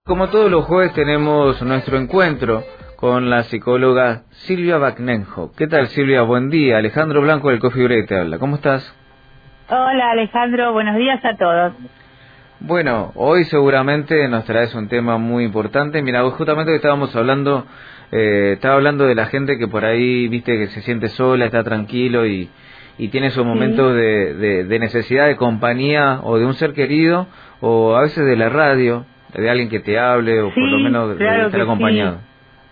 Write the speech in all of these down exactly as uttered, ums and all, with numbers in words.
Como todos los jueves tenemos nuestro encuentro con la psicóloga Silvia Bagnenjo. ¿Qué tal, Silvia? Buen día. Alejandro Blanco del Coffee Break te habla. ¿Cómo estás? Hola, Alejandro. Buenos días a todos. Bueno, hoy seguramente nos traes un tema muy importante. Mira, justamente estábamos hablando, eh, estaba hablando de la gente que por ahí, viste, que se siente sola, está tranquilo y, y tiene esos momentos Sí. de, de, de necesidad de compañía o de un ser querido o a veces de la radio, de alguien que te hable o por lo Sí, menos de claro estar que sí. acompañado.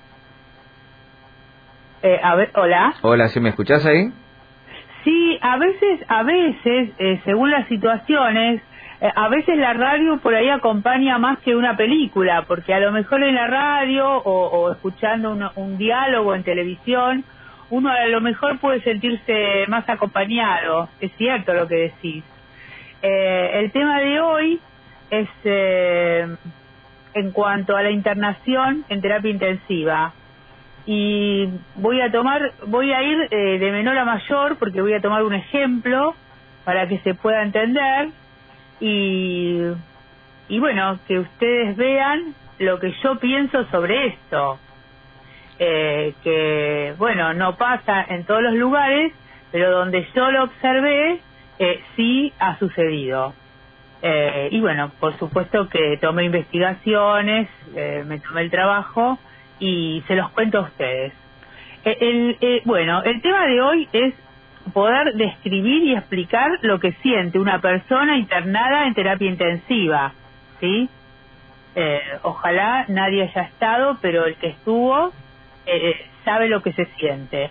Eh, a ver, hola. Hola, ¿sí me escuchás ahí? Sí, a veces, a veces, eh, según las situaciones, eh, a veces la radio por ahí acompaña más que una película, porque a lo mejor en la radio o, o escuchando un, un diálogo en televisión, uno a lo mejor puede sentirse más acompañado. Es cierto lo que decís. Eh, el tema de hoy es eh, en cuanto a la internación en terapia intensiva. Y voy a tomar, voy a ir eh, de menor a mayor porque voy a tomar un ejemplo para que se pueda entender y, y bueno, que ustedes vean lo que yo pienso sobre esto. Eh, que bueno, no pasa en todos los lugares, pero donde yo lo observé, eh, sí ha sucedido. Eh, y bueno, por supuesto que tomé investigaciones, eh, me tomé el trabajo y se los cuento a ustedes. Eh, el, eh, bueno, el tema de hoy es poder describir y explicar lo que siente una persona internada en terapia intensiva, ¿sí? Eh, ojalá nadie haya estado, pero el que estuvo eh, sabe lo que se siente.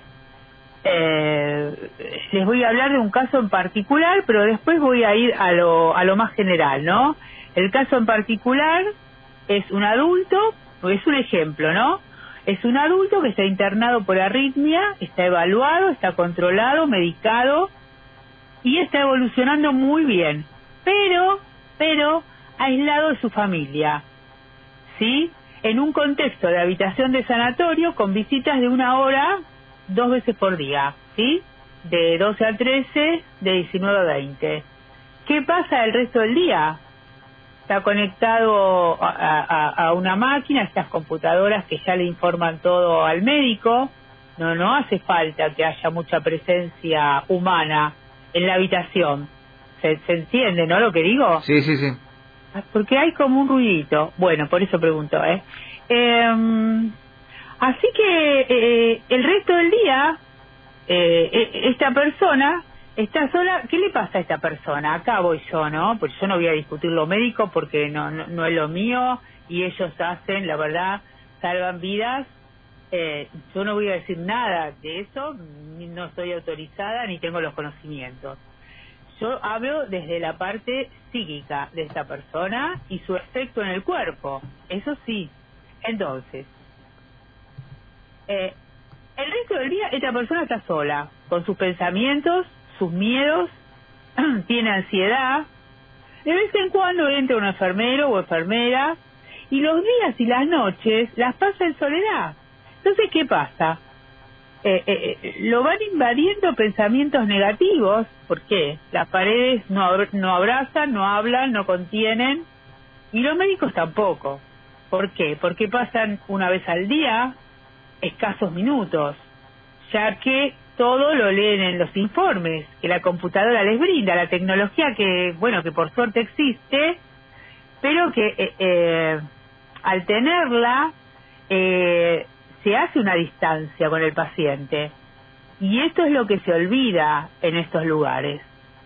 Eh, les voy a hablar de un caso en particular, pero después voy a ir a lo, a lo más general, ¿no? El caso en particular es un adulto, es un ejemplo, ¿no? Es un adulto que está internado por arritmia, está evaluado, está controlado, medicado y está evolucionando muy bien, pero, pero aislado de su familia, ¿sí? En un contexto de habitación de sanatorio con visitas de una hora dos veces por día, ¿sí? De doce a trece, de diecinueve a veinte. ¿Qué pasa el resto del día? Está conectado a, a, a una máquina, estas computadoras que ya le informan todo al médico. No, no hace falta que haya mucha presencia humana en la habitación. ¿Se, se entiende, no, lo que digo? Sí, sí, sí. Porque hay como un ruidito. Bueno, por eso pregunto, ¿eh? eh Así que eh, el resto del día, eh, eh, esta persona está sola. ¿Qué le pasa a esta persona? Acá voy yo, ¿no? Porque yo no voy a discutir lo médico porque no, no, no es lo mío y ellos hacen, la verdad, salvan vidas. Eh, yo no voy a decir nada de eso, ni- no estoy autorizada ni tengo los conocimientos. Yo hablo desde la parte psíquica de esta persona y su efecto en el cuerpo, eso sí. Entonces, Eh, el resto del día esta persona está sola, con sus pensamientos, sus miedos, tiene ansiedad. De vez en cuando entra un enfermero o enfermera y los días y las noches las pasa en soledad. Entonces, ¿qué pasa? Eh, eh, eh, lo van invadiendo pensamientos negativos. ¿Por qué? Las paredes no, abr- no abrazan, no hablan, no contienen y los médicos tampoco. ¿Por qué? Porque pasan una vez al día escasos minutos, ya que todo lo leen en los informes que la computadora les brinda, la tecnología que, bueno, que por suerte existe, pero que eh, eh, al tenerla eh, se hace una distancia con el paciente. Y esto es lo que se olvida en estos lugares.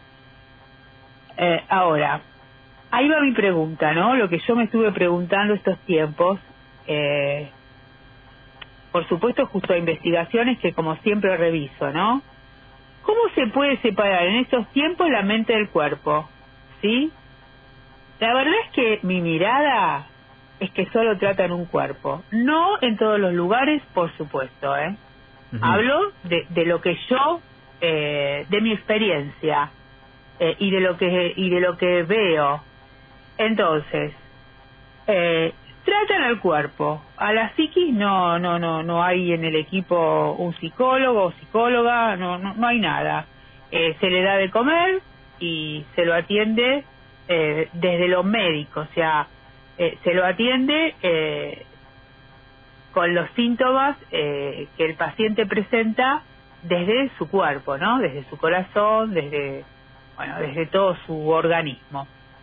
Eh, ahora, ahí va mi pregunta, ¿no? Lo que yo me estuve preguntando estos tiempos, eh, por supuesto, justo a investigaciones que como siempre reviso, ¿no? ¿Cómo se puede separar en estos tiempos la mente del cuerpo? ¿Sí? La verdad es que mi mirada es que solo tratan un cuerpo. No en todos los lugares, por supuesto, ¿eh? Ujú. Hablo de, de lo que yo, eh, de mi experiencia eh, y de lo que y de lo que veo. Entonces, eh, tratan al cuerpo, a la psiquis no, no, no, no hay en el equipo un psicólogo o psicóloga, no, no, no hay nada. Eh, se le da de comer y se lo atiende eh, desde lo médico, o sea, eh, se lo atiende eh, con los síntomas eh, que el paciente presenta desde su cuerpo, ¿no? Desde su corazón, desde, bueno, desde todo su organismo.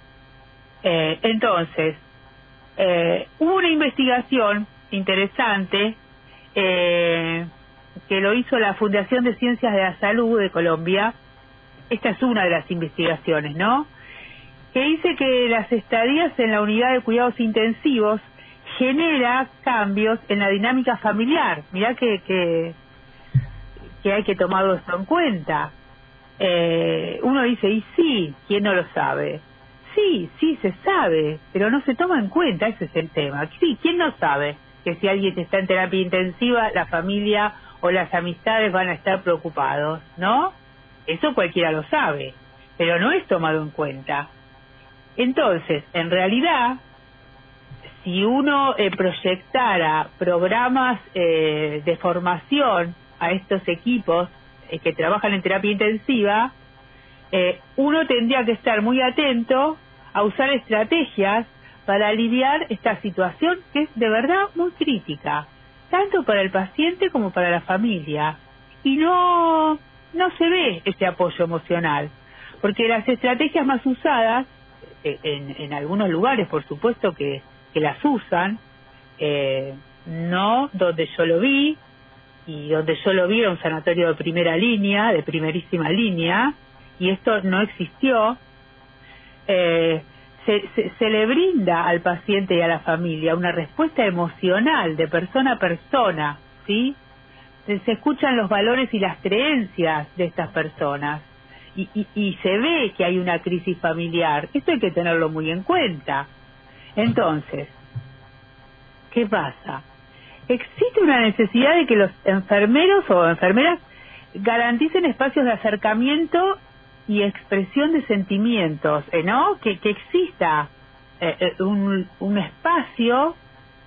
Eh, entonces, eh, hubo una investigación interesante eh, que lo hizo la Fundación de Ciencias de la Salud de Colombia. Esta es una de las investigaciones, ¿no? Que dice que las estadías en la unidad de cuidados intensivos genera cambios en la dinámica familiar. Mirá que, que, que hay que tomar esto en cuenta. Eh, uno dice, y sí, ¿quién no lo sabe? Sí, sí se sabe, pero no se toma en cuenta, ese es el tema. Sí, ¿quién no sabe que si alguien está en terapia intensiva, la familia o las amistades van a estar preocupados, ¿no? Eso cualquiera lo sabe, pero no es tomado en cuenta. Entonces, en realidad, si uno eh, proyectara programas eh, de formación a estos equipos eh, que trabajan en terapia intensiva, eh, uno tendría que estar muy atento a usar estrategias para aliviar esta situación que es de verdad muy crítica, tanto para el paciente como para la familia. Y no, no se ve ese apoyo emocional, porque las estrategias más usadas, eh, en, en algunos lugares por supuesto que, que las usan, eh, no donde yo lo vi, y donde yo lo vi era un sanatorio de primera línea, de primerísima línea, y esto no existió. Eh, se, se, se le brinda al paciente y a la familia una respuesta emocional de persona a persona, ¿sí? Se, se escuchan los valores y las creencias de estas personas, y, y, y se ve que hay una crisis familiar. Esto hay que tenerlo muy en cuenta. Entonces, ¿qué pasa? Existe una necesidad de que los enfermeros o enfermeras garanticen espacios de acercamiento y expresión de sentimientos, ¿eh, ¿no? Que, que exista eh, un, un espacio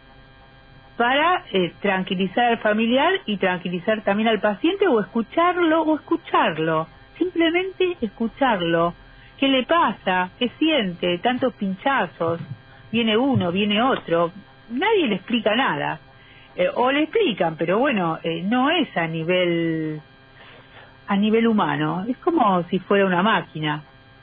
para eh, tranquilizar al familiar y tranquilizar también al paciente, o escucharlo, o escucharlo, simplemente escucharlo. ¿Qué le pasa? ¿Qué siente? Tantos pinchazos, viene uno, viene otro, nadie le explica nada, eh, o le explican, pero bueno, eh, no es a nivel a nivel humano, es como si fuera una máquina.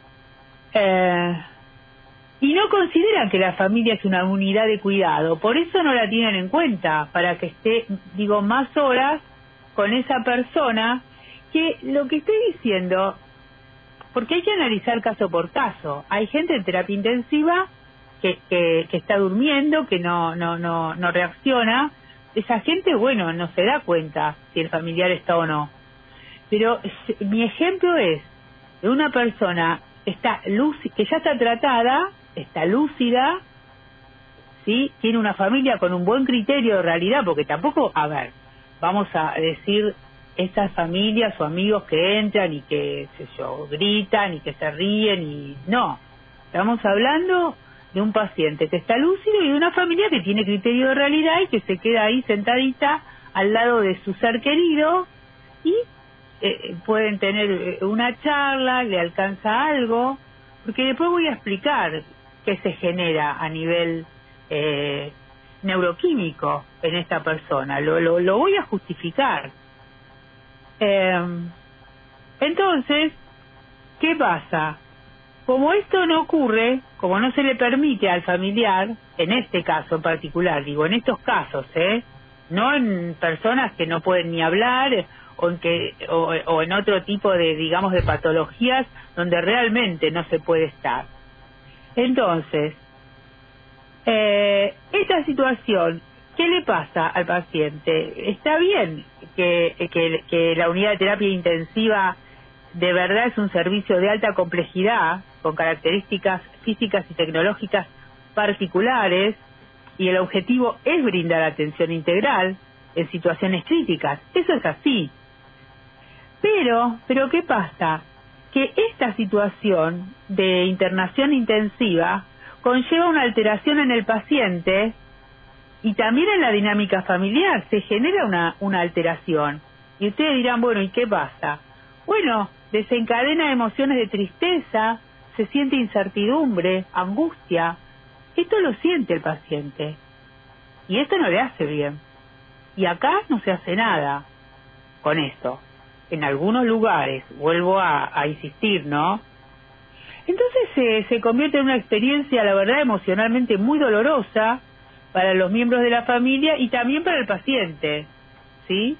Eh, y no consideran que la familia es una unidad de cuidado, por eso no la tienen en cuenta, para que esté, digo, más horas con esa persona, que lo que estoy diciendo, porque hay que analizar caso por caso. Hay gente en terapia intensiva que, que, que está durmiendo, que no, no, no, no reacciona. Esa gente, bueno, no se da cuenta si el familiar está o no. Pero mi ejemplo es de una persona que está lúcida, que ya está tratada, está lúcida, ¿sí? Tiene una familia con un buen criterio de realidad, porque tampoco, a ver, vamos a decir esas familias o amigos que entran y que, sé yo, gritan y que se ríen y no. Estamos hablando de un paciente que está lúcido y de una familia que tiene criterio de realidad y que se queda ahí sentadita al lado de su ser querido y eh, pueden tener una charla, le alcanza algo, porque después voy a explicar qué se genera a nivel eh, neuroquímico en esta persona, lo, lo, lo voy a justificar. Eh, entonces, ¿qué pasa? Como esto no ocurre, como no se le permite al familiar, en este caso en particular, digo, en estos casos, ¿eh? No en personas que no pueden ni hablar, o en, que, o, o en otro tipo de, digamos, de patologías donde realmente no se puede estar. Entonces, eh, esta situación, ¿qué le pasa al paciente? Está bien que, que, que la unidad de terapia intensiva de verdad es un servicio de alta complejidad, con características físicas y tecnológicas particulares, y el objetivo es brindar atención integral en situaciones críticas. Eso es así. Pero, pero ¿qué pasa? Que esta situación de internación intensiva conlleva una alteración en el paciente y también en la dinámica familiar. Se genera una, una alteración. Y ustedes dirán, bueno, ¿y qué pasa? Bueno, desencadena emociones de tristeza, se siente incertidumbre, angustia, esto lo siente el paciente y esto no le hace bien. Y acá no se hace nada con esto. En algunos lugares, vuelvo a, a insistir, ¿no? Entonces se, se convierte en una experiencia, la verdad, emocionalmente muy dolorosa para los miembros de la familia y también para el paciente, ¿sí?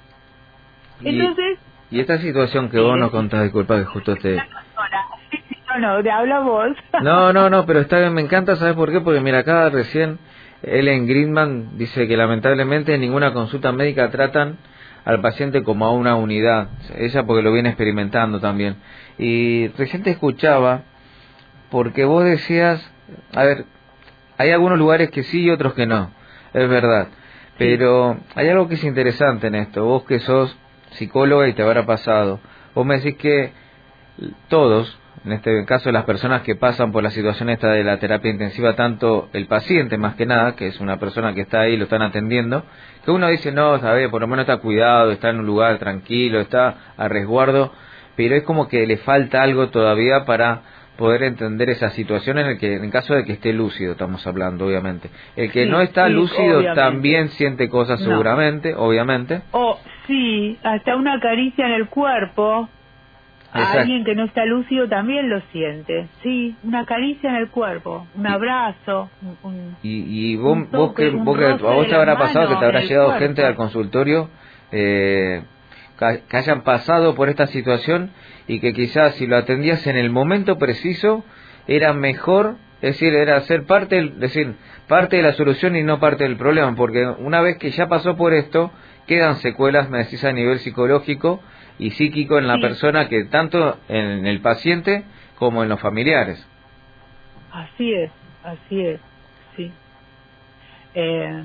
Y, Entonces... Y esta situación que sí, vos nos contás, disculpa que justo te... No, no, te habla vos. No, no, no, pero está bien, me encanta, ¿sabes por qué? Porque mira, acá recién Ellen Greenman dice que lamentablemente en ninguna consulta médica tratan al paciente como a una unidad. Ella porque lo viene experimentando también. Y recién te escuchaba porque vos decías, a ver, hay algunos lugares que sí y otros que no, es verdad. Pero sí, hay algo que es interesante en esto. Vos que sos psicóloga y te habrá pasado, vos me decís que todos, en este caso las personas que pasan por la situación esta de la terapia intensiva, tanto el paciente más que nada, que es una persona que está ahí, lo están atendiendo, que uno dice, no, sabe, por lo menos está cuidado, está en un lugar tranquilo, está a resguardo, pero es como que le falta algo todavía para poder entender esa situación en el que, en caso de que esté lúcido, estamos hablando, obviamente. El que sí, no está sí, lúcido obviamente también siente cosas no, seguramente, obviamente. O sí, hasta una caricia en el cuerpo. A alguien que no está lúcido también lo siente, sí, una caricia en el cuerpo, un abrazo, un, un, y, y vos, un toque, vos que, un vos que, a vos te habrá pasado que te habrá llegado gente al consultorio eh, que, que hayan pasado por esta situación y que quizás si lo atendías en el momento preciso era mejor, es decir, era ser parte, es decir, parte de la solución y no parte del problema, porque una vez que ya pasó por esto quedan secuelas, me decís, a nivel psicológico y psíquico en la sí, persona, que tanto en el paciente como en los familiares. Así es, así es, sí. Eh,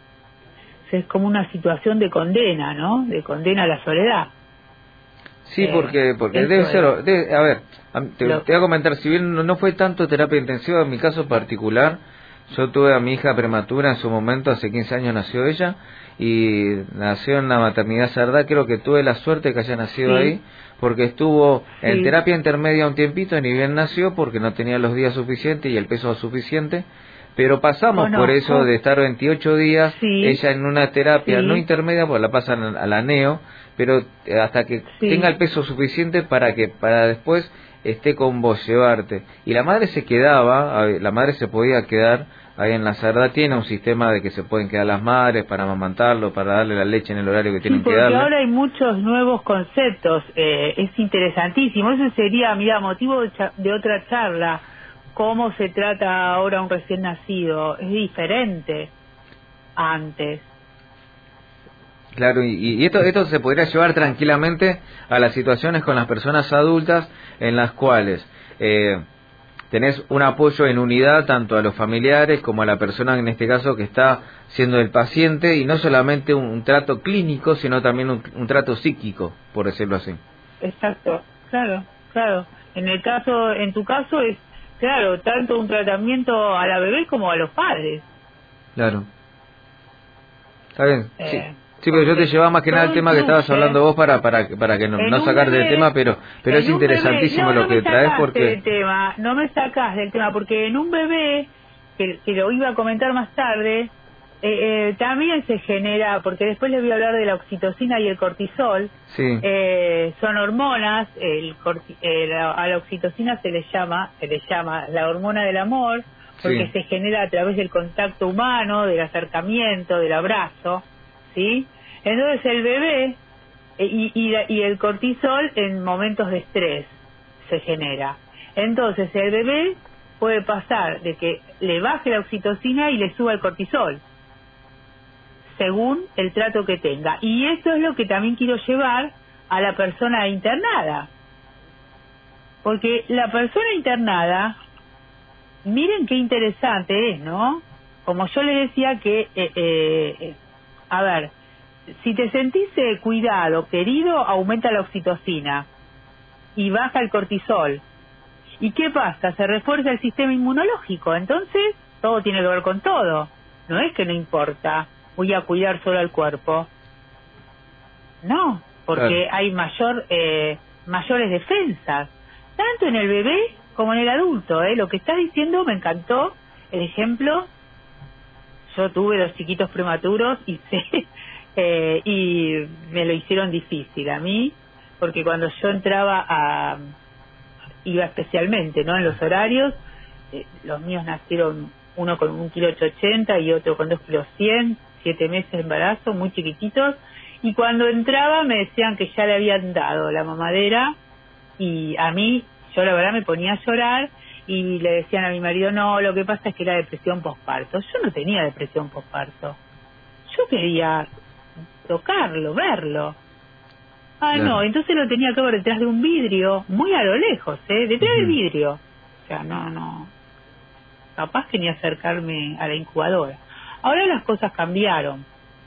es como una situación de condena, ¿no? De condena a la soledad. Sí, eh, porque porque debe ser, debe, a ver, te, lo, te voy a comentar, si bien no, no fue tanto terapia intensiva, en mi caso particular, yo tuve a mi hija prematura en su momento, hace quince años nació ella, y nació en la maternidad Sardá, creo que tuve la suerte de que haya nacido sí, ahí, porque estuvo sí, en terapia intermedia un tiempito, ni bien nació, porque no tenía los días suficientes y el peso suficiente, pero pasamos Conozco. por eso de estar veintiocho días, sí, ella en una terapia sí, no intermedia, pues la pasan a la neo, pero hasta que sí, tenga el peso suficiente para que para después esté con vos, llevarte. Y la madre se quedaba, la madre se podía quedar ahí en la Sardá, tiene un sistema de que se pueden quedar las madres para amamantarlo, para darle la leche en el horario que sí, tienen que darle. Porque ahora hay muchos nuevos conceptos, eh, es interesantísimo, eso sería, mira, motivo de, de otra charla, cómo se trata ahora un recién nacido, es diferente a antes. Claro, y, y esto esto se podría llevar tranquilamente a las situaciones con las personas adultas en las cuales eh, tenés un apoyo en unidad tanto a los familiares como a la persona, en este caso, que está siendo el paciente, y no solamente un, un trato clínico, sino también un, un trato psíquico, por decirlo así. Exacto, claro, claro. En el caso, en tu caso es, claro, tanto un tratamiento a la bebé como a los padres. Claro. Está bien, eh, sí. Sí, pero yo te llevaba más que nada el tema que estabas hablando vos para para para que no, no sacar del tema, pero pero es interesantísimo bebé, no, lo que no traes porque... Del tema, no me sacás del tema, porque en un bebé, que, que lo iba a comentar más tarde, eh, eh, también se genera, porque después les voy a hablar de la oxitocina y el cortisol, sí, eh, son hormonas, el, eh, la, a la oxitocina se le llama, se le llama la hormona del amor, porque sí, se genera a través del contacto humano, del acercamiento, del abrazo, ¿sí? Entonces el bebé eh, y, y, y el cortisol en momentos de estrés se genera. Entonces el bebé puede pasar de que le baje la oxitocina y le suba el cortisol, según el trato que tenga. Y esto es lo que también quiero llevar a la persona internada. Porque la persona internada, miren qué interesante es, ¿no? Como yo le decía que, eh, eh, a ver, si te sentís eh, cuidado, querido, aumenta la oxitocina y baja el cortisol. ¿Y qué pasa? Se refuerza el sistema inmunológico. Entonces, todo tiene que ver con todo. No es que no importa, voy a cuidar solo al cuerpo. No, porque claro, hay mayor eh, mayores defensas, tanto en el bebé como en el adulto. ¿eh? Lo que estás diciendo me encantó, el ejemplo, yo tuve dos chiquitos prematuros y sé, eh, y me lo hicieron difícil a mí, porque cuando yo entraba a, iba especialmente, ¿no? En los horarios, eh, los míos nacieron uno con un kilo ochenta y otro con dos kilos cien, siete meses de embarazo, muy chiquititos, y cuando entraba me decían que ya le habían dado la mamadera, y a mí, yo la verdad me ponía a llorar, y le decían a mi marido, no, lo que pasa es que era depresión posparto. Yo no tenía depresión posparto, yo quería tocarlo, verlo. Ah, Claro. no, entonces lo tenía que ver detrás de un vidrio, muy a lo lejos, ¿eh? Detrás Ujú. del vidrio. O sea, no, no, capaz que ni acercarme a la incubadora. Ahora las cosas cambiaron,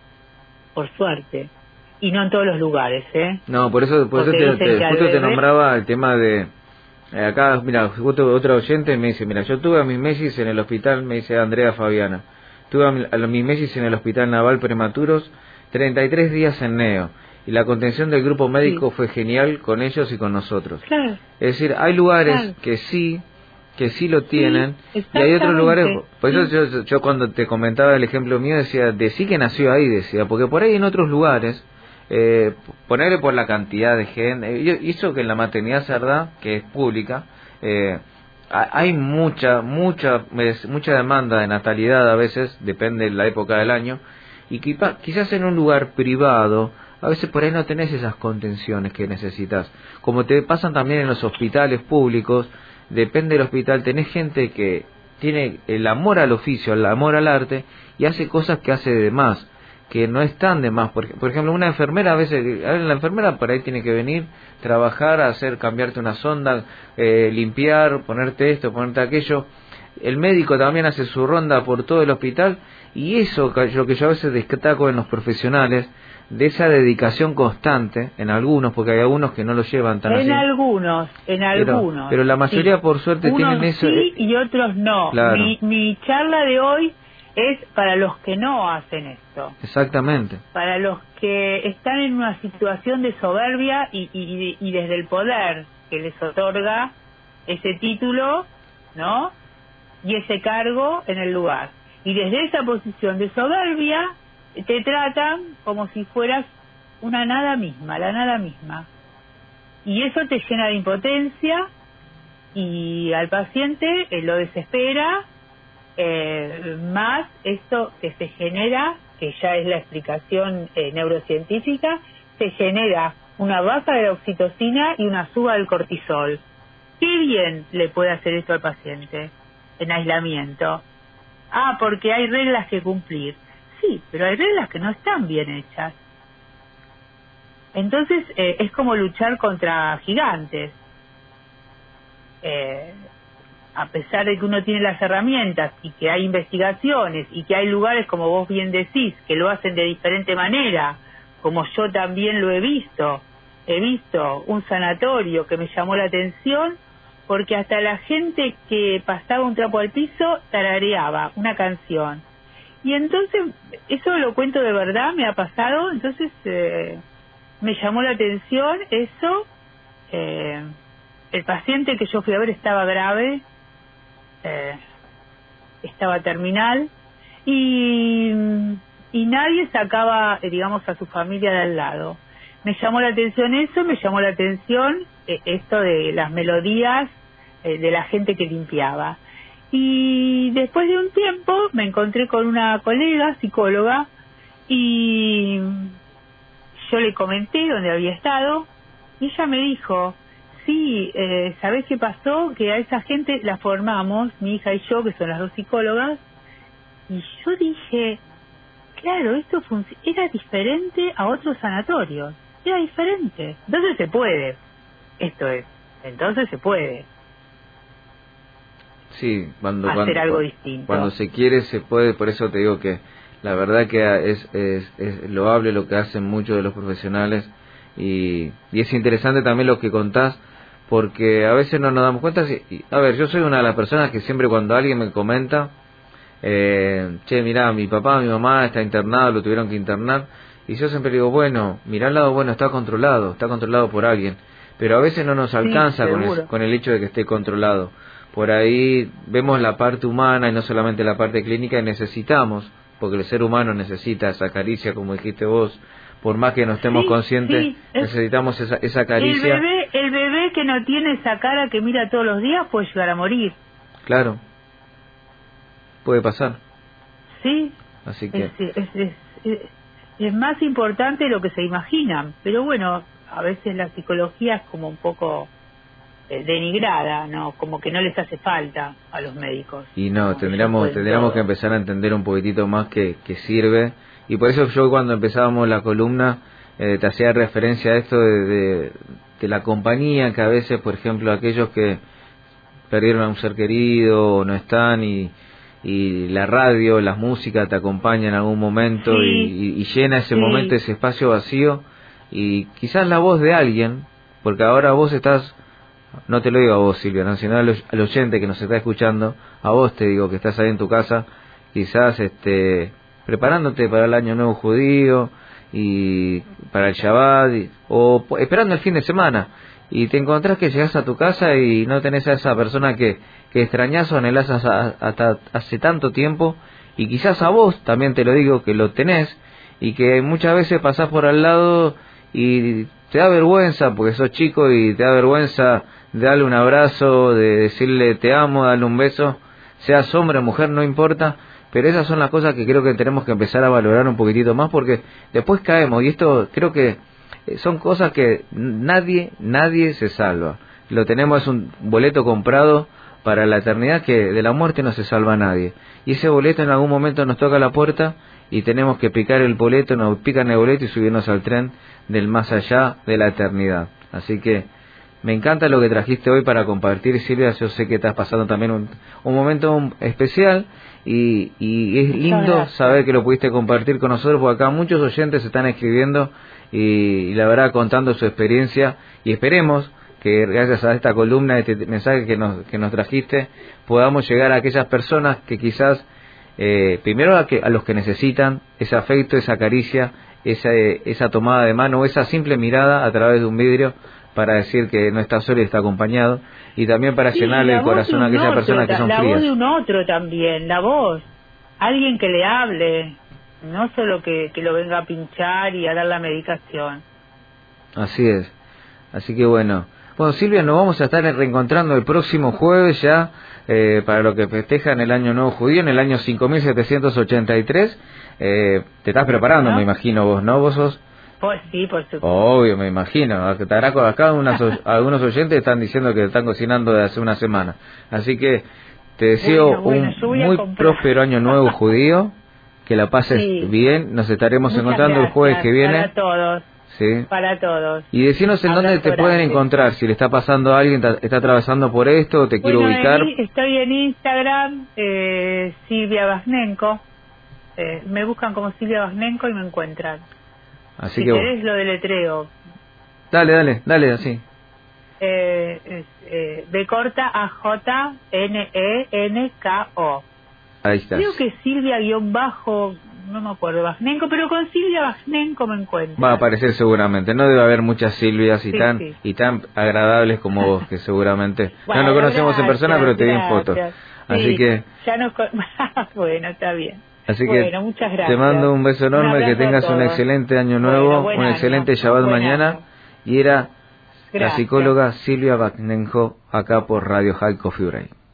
por suerte, y no en todos los lugares, ¿eh? No, por eso, por eso Porque te, dicen te- que al justo te bebé- nombraba el tema de... eh, acá, mira, justo otro oyente me dice, mira, yo tuve a mis meses en el hospital, me dice Andrea Fabiana, tuve a, mi- a los- mis meses en el hospital naval prematuros, treinta y tres días en Neo, y la contención del grupo médico Sí. fue genial con ellos y con nosotros. Claro, Es decir, hay lugares claro. que sí, que sí lo tienen, Sí, y hay otros lugares, exactamente, por eso sí. yo, yo cuando te comentaba el ejemplo mío decía, de sí que nació ahí, decía, porque por ahí en otros lugares, eh, ponerle por la cantidad de gente, eh, y eso que en la maternidad Cerdá, que es pública, eh, ha- hay mucha, mucha, es- mucha demanda de natalidad a veces, depende de la época del año, y quipa- quizás en un lugar privado, a veces por ahí no tenés esas contenciones que necesitas. Como te pasan también en los hospitales públicos, depende del hospital, tenés gente que tiene el amor al oficio, el amor al arte, y hace cosas que hace de más, que no están de más. Por, por ejemplo, una enfermera a veces, a ver, la enfermera por ahí tiene que venir, trabajar, hacer, cambiarte una sonda, eh, limpiar, ponerte esto, ponerte aquello. El médico también hace su ronda por todo el hospital, y eso que- lo que yo a veces destaco en los profesionales, de esa dedicación constante, en algunos, porque hay algunos que no lo llevan tan así. En algunos, en Pero, algunos. pero la mayoría sí. por suerte Unos tienen eso. sí eh, y otros no. Claro. Mi, mi charla de hoy es para los que no hacen esto, Exactamente. para los que están en una situación de soberbia y, y, y desde el poder que les otorga ese título, ¿no? Y ese cargo en el lugar. Y desde esa posición de soberbia te tratan como si fueras una nada misma, la nada misma. Y eso te llena de impotencia y al paciente eh, lo desespera, eh, más esto que se genera, que ya es la explicación eh, neurocientífica, se genera una baja de la oxitocina y una suba del cortisol. ¿Qué bien le puede hacer esto al paciente en aislamiento? Ah, porque hay reglas que cumplir. Sí, pero hay reglas que no están bien hechas. Entonces eh, es como luchar contra gigantes. Eh, a pesar de que uno tiene las herramientas y que hay investigaciones y que hay lugares, como vos bien decís, que lo hacen de diferente manera, como yo también lo he visto, he visto un sanatorio que me llamó la atención porque hasta la gente que pasaba un trapo al piso tarareaba una canción. Y entonces, eso lo cuento de verdad, me ha pasado, entonces eh, me llamó la atención eso. eh, el paciente que yo fui a ver estaba grave, eh, estaba terminal, y, y nadie sacaba, eh, digamos, a su familia de al lado. Me llamó la atención eso, me llamó la atención eh, esto de las melodías eh, de la gente que limpiaba. Y después de un tiempo me encontré con una colega psicóloga y yo le comenté dónde había estado y ella me dijo, sí, eh, ¿sabés qué pasó? Que a esa gente la formamos, mi hija y yo, que son las dos psicólogas, y yo dije, claro, esto func- era diferente a otros sanatorios, era diferente. Entonces se puede, esto es, entonces se puede. Sí, cuando, hacer cuando, algo cuando, distinto. cuando se quiere se puede, por eso te digo que la verdad que es, es, es loable lo que hacen muchos de los profesionales y, y es interesante también lo que contás porque a veces no nos damos cuenta. Si, y, a ver, yo soy una de las personas que siempre cuando alguien me comenta, eh, che, mirá, mi papá, mi mamá está internado, lo tuvieron que internar, y yo siempre digo, bueno, mirá al lado bueno, está controlado, está controlado por alguien, pero a veces no nos alcanza Sí, con, el, seguro. con el hecho de que esté controlado. por ahí vemos la parte humana y no solamente la parte clínica, y necesitamos, porque el ser humano necesita esa caricia, como dijiste vos, por más que no estemos sí, conscientes, sí, es, necesitamos esa, esa caricia. El bebé, el bebé que no tiene esa cara que mira todos los días puede llegar a morir. Claro, puede pasar. Sí, así que es, es, es, es, es más importante de lo que se imaginan, pero bueno, a veces la psicología es como un poco eh, denigrada, ¿no? Como que no les hace falta a los médicos. Y no, tendríamos tendríamos que empezar a entender un poquitito más que, que sirve, y por eso yo cuando empezábamos la columna eh, te hacía referencia a esto de, de, de la compañía, que a veces, por ejemplo, aquellos que perdieron a un ser querido o no están, y, y la radio, las músicas te acompañan en algún momento, sí, y, y, y llena ese sí. momento, ese espacio vacío, y quizás la voz de alguien, porque ahora vos estás, no te lo digo a vos, Silvia, ¿no?, sino al, al oyente que nos está escuchando, a vos te digo, que estás ahí en tu casa, quizás este preparándote para el Año Nuevo Judío, y para el Shabbat, y, o esperando el fin de semana, y te encontrás que llegás a tu casa y no tenés a esa persona que, que extrañás o anhelás hasta hace tanto tiempo, y quizás a vos también te lo digo, que lo tenés, y que muchas veces pasás por al lado y te da vergüenza, porque sos chico y te da vergüenza de darle un abrazo, de decirle te amo, darle un beso, seas hombre o mujer, no importa, pero esas son las cosas que creo que tenemos que empezar a valorar un poquitito más, porque después caemos, y esto creo que son cosas que nadie, nadie se salva. Lo tenemos, es un boleto comprado para la eternidad, que de la muerte no se salva nadie. Y ese boleto en algún momento nos toca la puerta y tenemos que picar el boleto, nos pican el boleto y subirnos al tren del más allá de la eternidad. Así que me encanta lo que trajiste hoy para compartir, Silvia. Yo sé que estás pasando también un, un momento especial, y, y es lindo saber que lo pudiste compartir con nosotros, porque acá muchos oyentes están escribiendo y, y la verdad contando su experiencia, y esperemos que gracias a esta columna, este mensaje que nos, que nos trajiste, podamos llegar a aquellas personas que quizás, eh, primero a, que, a los que necesitan ese afecto, esa caricia, esa, esa tomada de mano, esa simple mirada a través de un vidrio, para decir que no está solo y está acompañado, y también para sí, llenarle el corazón a aquellas personas que son la frías. La voz de un otro también, la voz, alguien que le hable, no solo que, que lo venga a pinchar y a dar la medicación. Así es, así que bueno. Bueno, Silvia, nos vamos a estar reencontrando el próximo jueves ya, eh, para lo que festejan el Año Nuevo Judío, en el año cinco mil setecientos ochenta y tres. Eh, te estás preparando, ¿no? Me imagino vos, ¿no? Vos sos... Pues sí, por supuesto. Obvio, me imagino. Acá unas, algunos oyentes están diciendo que están cocinando de hace una semana. Así que te deseo bueno, bueno, un muy próspero Año Nuevo Judío, que la pases sí. bien. Nos estaremos Muchas encontrando gracias, el jueves que viene. Para todos. Sí. Para todos. Y decinos en dónde te pueden encontrar, si le está pasando a alguien, está, está atravesando por esto, o te bueno, quiero ubicar. En, estoy en Instagram, eh, Silvia Basnenko. Eh, me buscan como Silvia Basnenko y me encuentran. Así si que querés lo deletreo. Dale, dale, dale, así. Eh, es, eh, B corta A J N E N K O. Ahí está. Creo que Silvia guión bajo, no me acuerdo, Basnenko, pero con Silvia Basnenko me encuentro. Va a aparecer seguramente. No debe haber muchas Silvias y sí, tan sí. y tan agradables como vos, que seguramente bueno, no lo conocemos gracias, en persona, pero te vi en fotos. Así sí, que ya nos bueno, está bien. Así bueno, que muchas gracias. Te mando un beso enorme, un que tengas un excelente año nuevo, bueno, un excelente año, Shabbat mañana. año. Y era gracias. la psicóloga Silvia Basnenko, acá por Radio High Coffee Break.